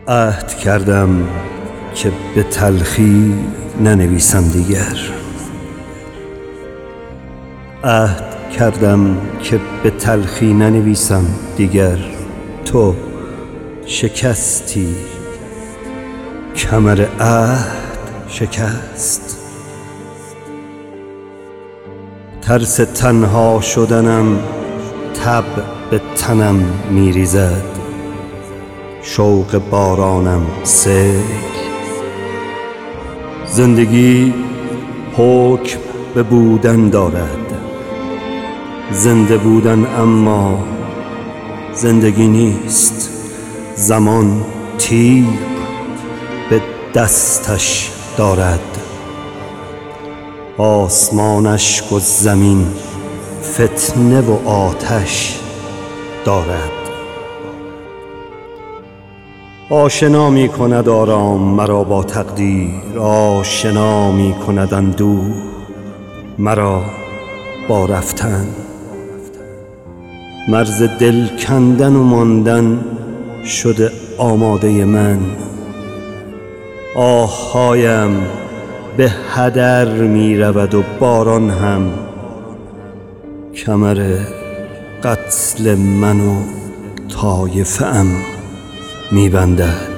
عهد کردم که به تلخی ننویسم دیگر. عهد کردم که به تلخی ننویسم دیگر. تو شکستی، کمر عهد شکست. ترس تنها شدنم تب به تنم میریزد، شوق بارانم سیل. زندگی حکم به بودن دارد، زنده بودن اما زندگی نیست. زمان تیغ به دستش دارد، آسمان اشک و زمین فتنه و آتش دارد. آشنا می کند آرام مرا با تقدیر، آشنا می کند اندوه مرا با رفتن. مرز دل کندن و ماندن شده آماده من. آه‌هایم به هدر می رود و باران هم کمر قتل من و طایفه ام می بندد.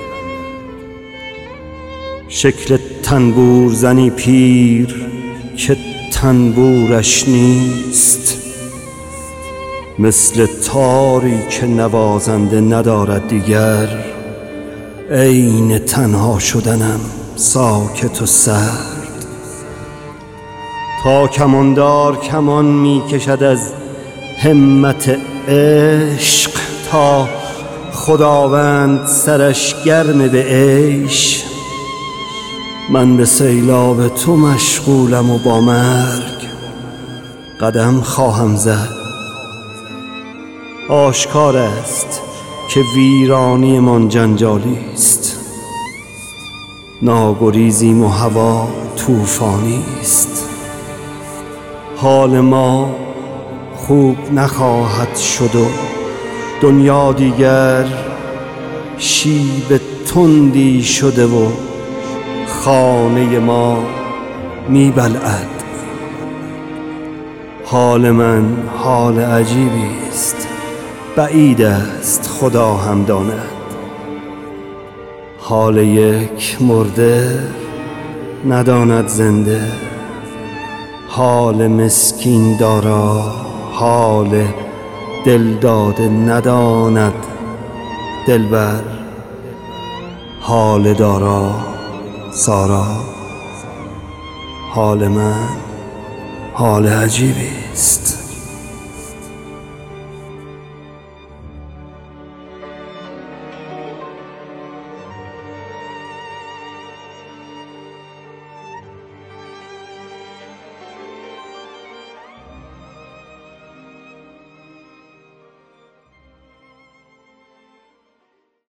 شکل تنبور زنی پیر که تنبورش نیست، مثل تاری که نوازنده ندارد دیگر. عین تنها شدنم ساکت و سرد، تا کماندار کمان می کشد از همت عشق، تا خداوند سرش گرم به عیش. من به سیلاب تو مشغولم و با مرگ قدم خواهم زد. آشکار است که ویرانی من جنجالی است، ناگریزیم و هوا طوفانی است. حال ما خوب نخواهد شد و دنیا دیگر شیب تندی شده و خانه ما میبلعد. حال من حال عجیبی است، بعید است خدا هم داند. حال یک مرده نداند زنده، حال مسکین دارا حال دل داده نداند دلبر. حال دارا سارا، حال من حال عجیبی است.